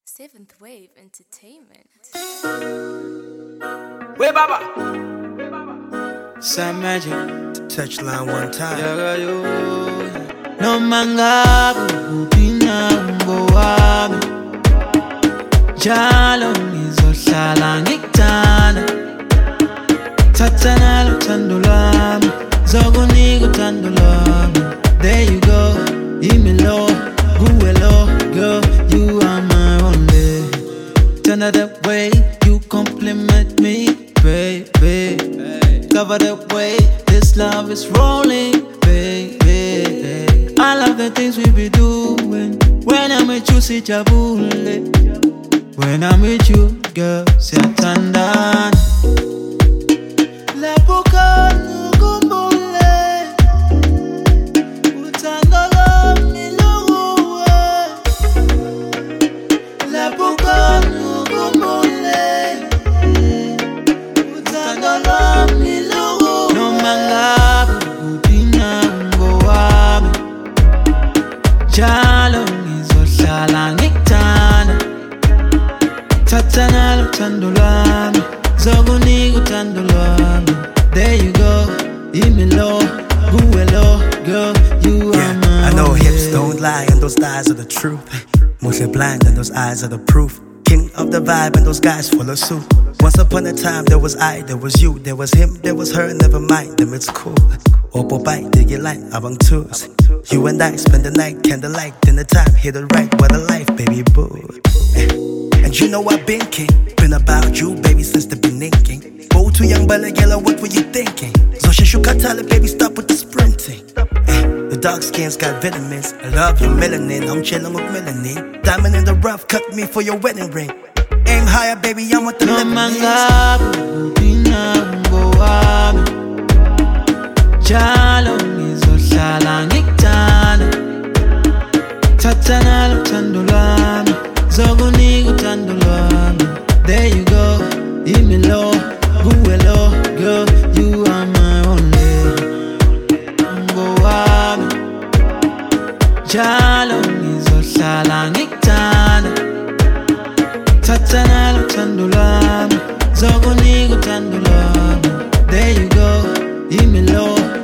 Seventh Wave Entertainment. Way Baba. Some magic. Touchline one time. No manga kupina umbo wami Jalo ngizohlala ngikuthanda Thatha nalo uthando lwami Zokunika uthando lwami There you go, yimi lo, kuwe lo Girl, you are my only Turn out that way, you compliment me Baby, cover that way, this love is rolling Baby, I love the things we be doing When I'm with you, see jabule When I'm with you, girl, see atandan Lapuka nukumbule Utando lami luwe Lapuka nukumbule Utando lami luwe No mangabu kupina umbo wami Jalo ngizohlala ngikuthanda Thatha nalo uthando lwami Zokunika uthando lwami There you go, yimi lo, kuwe lo Girl, you are my I know only. hips don't lie and those thighs are the truth Mostly blind and those eyes are the proof King of the vibe and those guys follow suit Once upon a time there was I, there was you There was him, there was her, never mind them, it's cool Opo bite, dig your line, abang tours You and I spend the night, candlelight Dinner time, hit it right, what a life, baby boo And you know I've been king Been about you, baby, since the beginning Go too young, but like, what were you thinking? Zosha Shukatala, baby, stop with the sprinting The dark skin's got vitamins I love your melanin, I'm chillin' with melanin Diamond in the rough, cut me for your wedding ring Aim higher, baby, I'm with the No living mangabu kupina umbo wami Jalo ngizohlala ngikuthanda Thatha nalo uthando lwami Zokunika uthando lwami There you go, yimi lo, kuwe lo Girl, you are my only Umbo wami Jalo ngizohlala ngikuthanda Thatha nalo uthando lwami Zokunika uthando lwami There you go, yimi lo